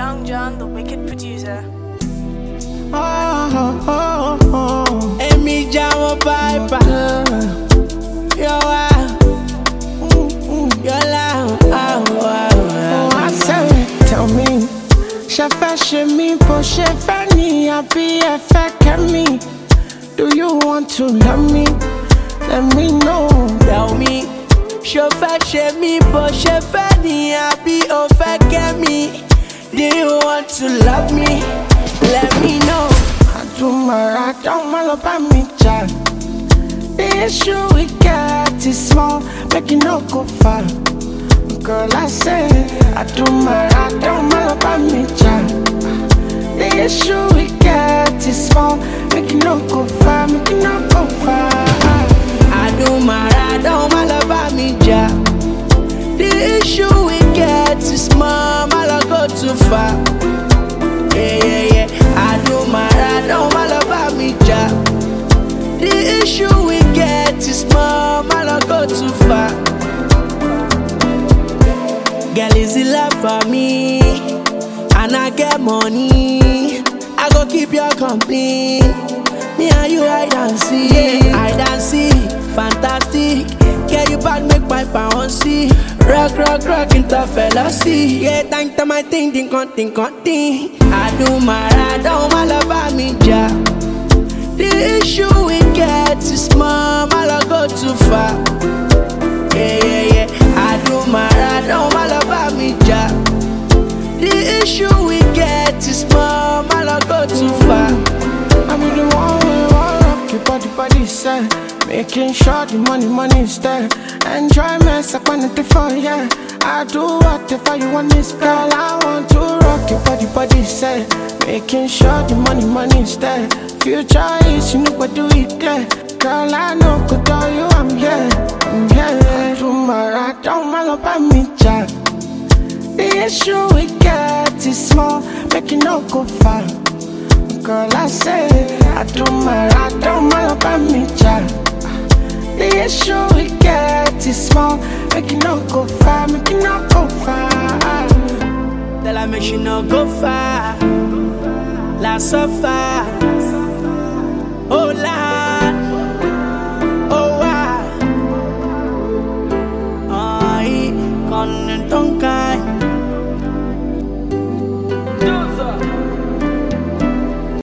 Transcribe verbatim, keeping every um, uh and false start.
Young John, the wicked producer. Oh, oh, oh. Emi Jamo Piper. Yo, wow. Yo, wow. Oh, Oh, I say, tell me, Shefa Shemi, Po Shefa Ni, Abi Efe me. Do you want to love me? Let me know. Tell me, Shefa Shemi, Po Shefa Ni, Abi Efe me. Do you want to love me? Let me know. I do my right, don't mal about me, child. The issue we got is small, make it no go far. Girl, I say, I do my right, don't mal about me, child. The issue we got is small, make it no go far, make it no go far. I do my right, don't mal about me, child. The issue we get is small, I'll go too far. Yeah, yeah, yeah. I do my right, don't all about me, ja. The issue we get is small, I'll go too far. Girl, is it love for me? And I get money, I go keep your company. Me and you hide and seek, hide and seek, fantastic. Get you bad, make my pound see. Rock, rock, rock into fallacy. Yeah, thank to my thing, ding, con, ding, con, ding. I do my right, don't all about me, ja. The issue we get is small, I'll go too far. Yeah, yeah, yeah. I do my right, don't all about me, ja. The issue we get is small, I'll go too far. I be the one who want rock your body, body set. Making sure the money, money is there. Enjoy mess up on it for yeah. I do whatever you want this girl. I want to rock your body, body set. Making sure the money, money is there. Future is, you know what do it there. Girl, I know, could tell you I'm here, I'm here. I do my right, don't mal about me, child. The issue we get is small, make it no go far. Girl, I say, I do my right, don't mal about me, child. The issue we get is small, make it no go far, make it no go far. Tell her make she no go far, la so far.